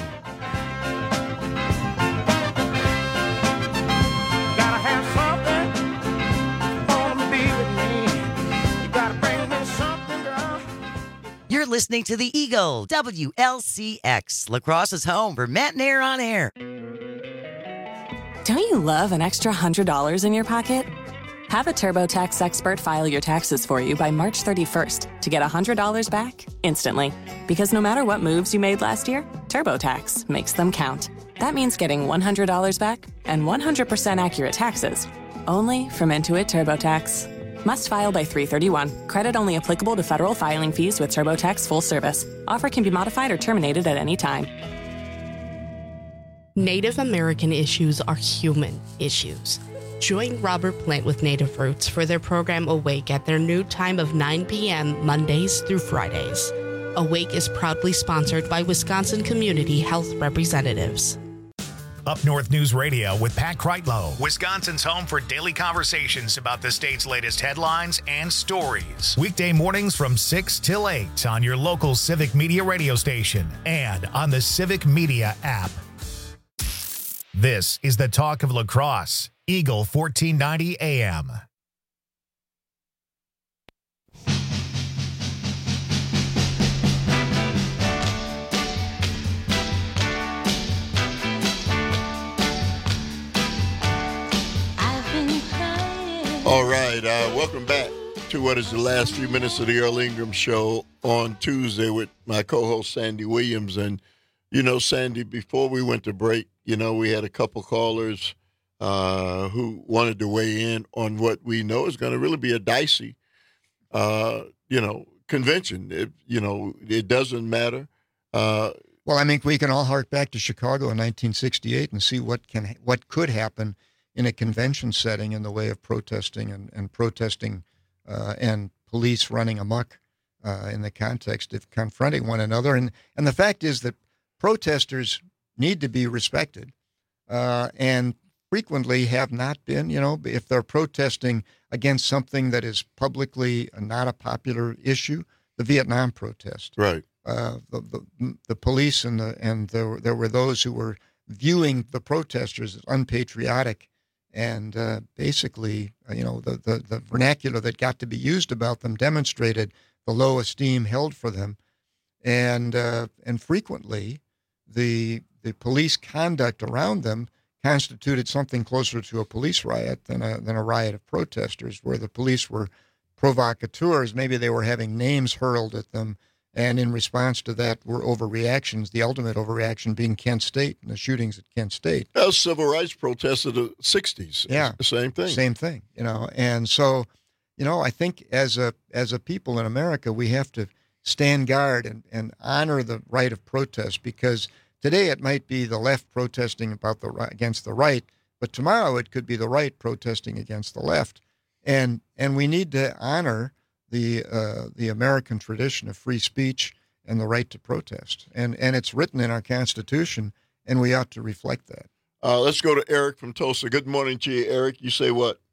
Gotta have something, wanna be with me. You gotta bring me something, girl. You're listening to the Eagle, W L C X, La Crosse's home for Matt and Air on Air. Don't you love an extra one hundred dollars in your pocket? Have a TurboTax expert file your taxes for you by March thirty-first to get one hundred dollars back instantly. Because no matter what moves you made last year, TurboTax makes them count. That means getting one hundred dollars back and one hundred percent accurate taxes only from Intuit TurboTax. Must file by three thirty-one. Credit only applicable to federal filing fees with TurboTax full service. Offer can be modified or terminated at any time. Native American issues are human issues. Join Robert Plant with Native Roots for their program Awake at their new time of nine p.m. Mondays through Fridays. Awake is proudly sponsored by Wisconsin Community Health Representatives. Up North News Radio with Pat Kreitlow, Wisconsin's home for daily conversations about the state's latest headlines and stories. Weekday mornings from six till eight on your local Civic Media radio station and on the Civic Media app. This is the Talk of La Crosse, Eagle fourteen ninety A M. All right, uh, welcome back to what is the last few minutes of the Earl Ingram Show on Tuesday with my co-host Sandy Williams. And, you know, Sandy, before we went to break, you know, we had a couple callers uh, who wanted to weigh in on what we know is going to really be a dicey, uh, you know, convention. It, you know, it doesn't matter. Uh, well, I mean, we can all hark back to Chicago in nineteen sixty-eight and see what can what could happen in a convention setting in the way of protesting and, and protesting uh, and police running amok uh, in the context of confronting one another. And, and the fact is that protesters need to be respected uh, and frequently have not been, you know, if they're protesting against something that is publicly not a popular issue, the Vietnam protest. Right. Uh, the, the, the police and, the, and there, there were those who were viewing the protesters as unpatriotic. And uh, basically, uh, you know, the, the, the vernacular that got to be used about them demonstrated the low esteem held for them. And uh, and frequently, the the police conduct around them constituted something closer to a police riot than a, than a riot of protesters, where the police were provocateurs. Maybe they were having names hurled at them. And in response to that were overreactions, the ultimate overreaction being Kent State and the shootings at Kent State. That was civil rights protests of the sixties. Yeah. The same thing. Same thing, you know. And so, you know, I think as a as a people in America, we have to stand guard and, and honor the right of protest, because today it might be the left protesting about the against the right, but tomorrow it could be the right protesting against the left. And and we need to honor the uh, the American tradition of free speech and the right to protest. And and it's written in our Constitution, and we ought to reflect that. Uh, let's go to Eric from Tulsa. Good morning to you, Eric. You say what?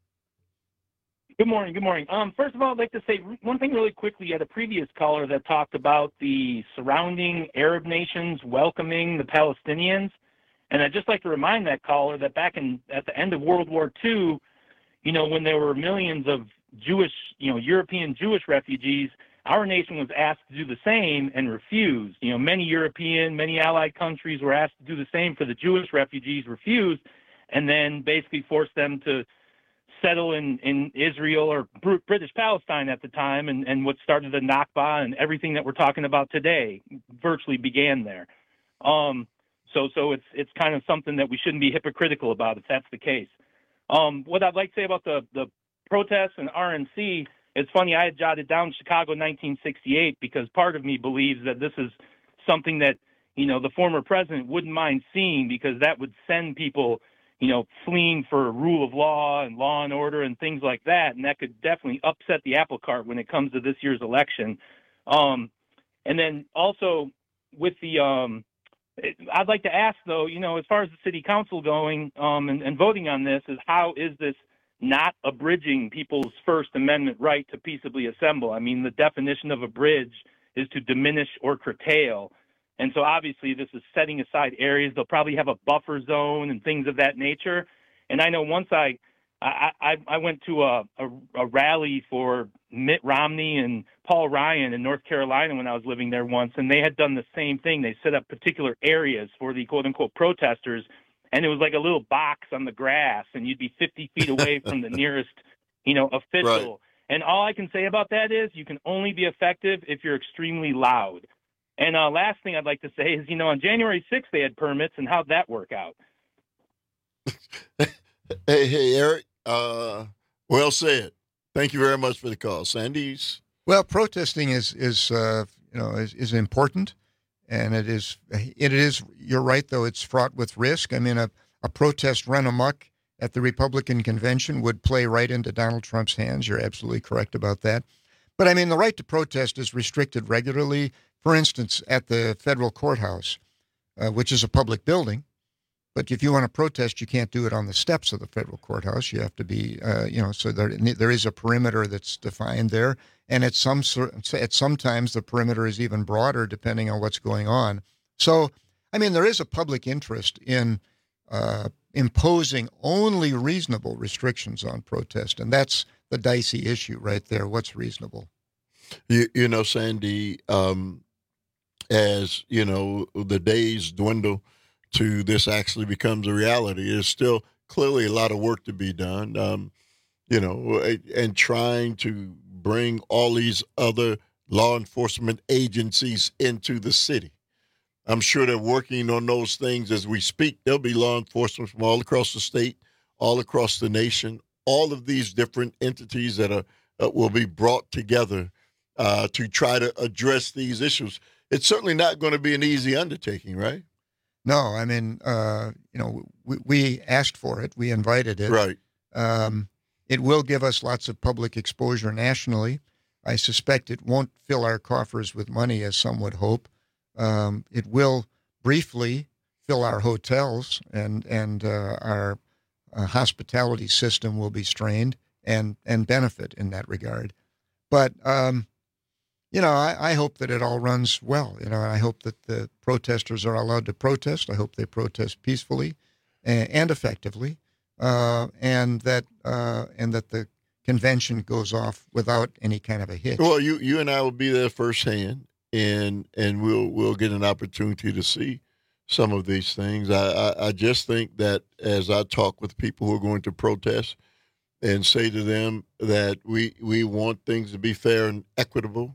Good morning. Good morning. Um, first of all, I'd like to say one thing really quickly. You had a previous caller that talked about the surrounding Arab nations welcoming the Palestinians. And I'd just like to remind that caller that back in at the end of World War Two, you know, when there were millions of Jewish, you know, European Jewish refugees, our nation was asked to do the same and refused. You know, many European, many allied countries were asked to do the same for the Jewish refugees, refused, and then basically forced them to settle in, in Israel or British Palestine at the time, and, and what started the Nakba and everything that we're talking about today virtually began there. Um, so so it's it's kind of something that we shouldn't be hypocritical about if that's the case. Um, what I'd like to say about the, the protests and R N C, it's funny, I had jotted down Chicago nineteen sixty-eight because part of me believes that this is something that, you know, the former president wouldn't mind seeing, because that would send people, you know, fleeing for rule of law and law and order and things like that. And that could definitely upset the apple cart when it comes to this year's election. Um, and then also with the, um, I'd like to ask, though, you know, as far as the city council going um, and, and voting on this, is how is this not abridging people's First Amendment right to peaceably assemble? I mean, the definition of abridge is to diminish or curtail. And so obviously this is setting aside areas. They'll probably have a buffer zone and things of that nature. And I know once I I, I went to a, a, a rally for Mitt Romney and Paul Ryan in North Carolina when I was living there once, and they had done the same thing. They set up particular areas for the quote-unquote protesters, and it was like a little box on the grass, and you'd be fifty feet away from the nearest you know, official. Right. And all I can say about that is you can only be effective if you're extremely loud. And uh, last thing I'd like to say is, you know, on January sixth they had permits, and how'd that work out? Hey, hey, Eric. Uh, well said. Thank you very much for the call, Sandy's. Well, protesting is is uh, you know is, is important, and it is it is. You're right, though. It's fraught with risk. I mean, a, a protest run amok at the Republican convention would play right into Donald Trump's hands. You're absolutely correct about that. But I mean, the right to protest is restricted regularly. For instance, at the federal courthouse, uh, which is a public building. But if you want to protest, you can't do it on the steps of the federal courthouse. You have to be, uh, you know, so there there is a perimeter that's defined there, and at some at sometimes the perimeter is even broader depending on what's going on. So, I mean, there is a public interest in uh, imposing only reasonable restrictions on protest, and that's the dicey issue right there. What's reasonable? You, you know, Sandy, um, as you know, the days dwindle to this actually becomes a reality. There's still clearly a lot of work to be done, um, you know, and trying to bring all these other law enforcement agencies into the city. I'm sure they're working on those things as we speak. There'll be law enforcement from all across the state, all across the nation, all of these different entities that are uh, will be brought together uh, to try to address these issues. It's certainly not going to be an easy undertaking, right? No, I mean, uh, you know, we, we asked for it. We invited it. Right. Um, it will give us lots of public exposure nationally. I suspect it won't fill our coffers with money, as some would hope. Um, it will briefly fill our hotels, and and uh, our uh, hospitality system will be strained and and benefit in that regard. But um, You know, I, I hope that it all runs well. You know, and I hope that the protesters are allowed to protest. I hope they protest peacefully and, and effectively, uh, and that uh, and that the convention goes off without any kind of a hitch. Well, you you and I will be there firsthand, and and we'll we'll get an opportunity to see some of these things. I, I, I just think that as I talk with people who are going to protest and say to them that we we want things to be fair and equitable.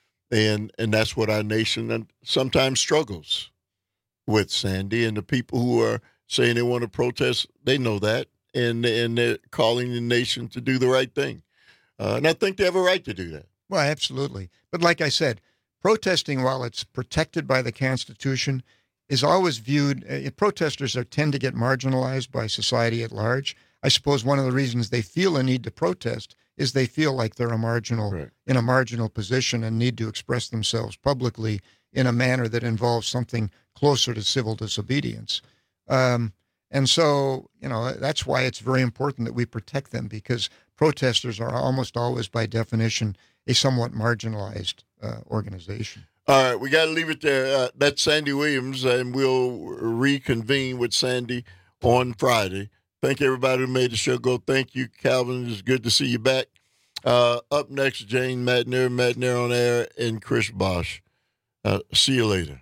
And and that's what our nation sometimes struggles with, Sandy. And the people who are saying they want to protest, they know that, and and they're calling the nation to do the right thing. Uh, and I think they have a right to do that. Well, absolutely. But like I said, protesting, while it's protected by the Constitution, is always viewed. Uh, protesters are tend to get marginalized by society at large. I suppose one of the reasons they feel a need to protest is they feel like they're a marginal right. in a marginal position and need to express themselves publicly in a manner that involves something closer to civil disobedience. Um, and so, you know, that's why it's very important that we protect them, because protesters are almost always, by definition, a somewhat marginalized uh, organization. All right, we got to leave it there. Uh, that's Sandy Williams, and we'll reconvene with Sandy on Friday. Thank everybody who made the show go. Thank you, Calvin. It's good to see you back. Uh, up next, Jane Matner, Matner on Air, and Chris Bosch. Uh, see you later.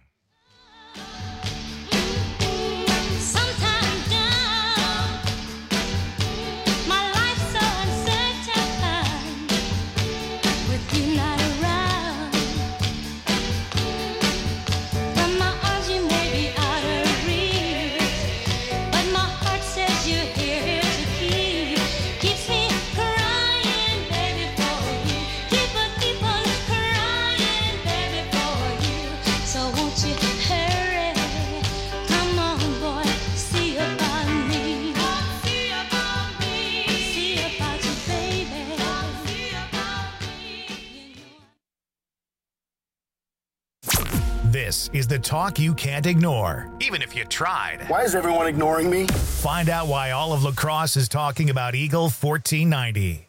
This is the talk you can't ignore, even if you tried. Why is everyone ignoring me? Find out why all of La Crosse is talking about Eagle fourteen ninety.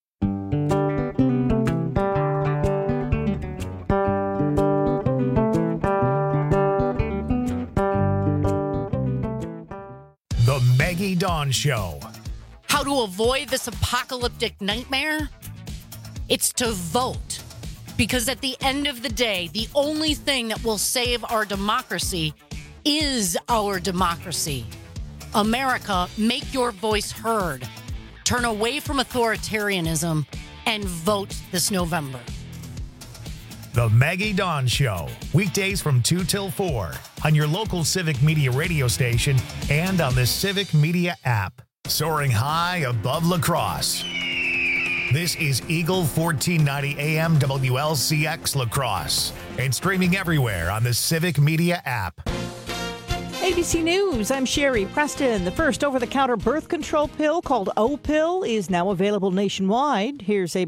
The Maggie Dawn Show. How to avoid this apocalyptic nightmare? It's to vote. Because at the end of the day, the only thing that will save our democracy is our democracy. America, make your voice heard. turn away from authoritarianism and vote this November. The Maggie Dawn Show, weekdays from two till four on your local Civic Media radio station and on the Civic Media app. Soaring high above La Crosse. This is Eagle fourteen ninety A M W L C X La Crosse and streaming everywhere on the Civic Media app. A B C News, I'm Sherry Preston. The first over-the-counter birth control pill called O-Pill is now available nationwide. Here's A B C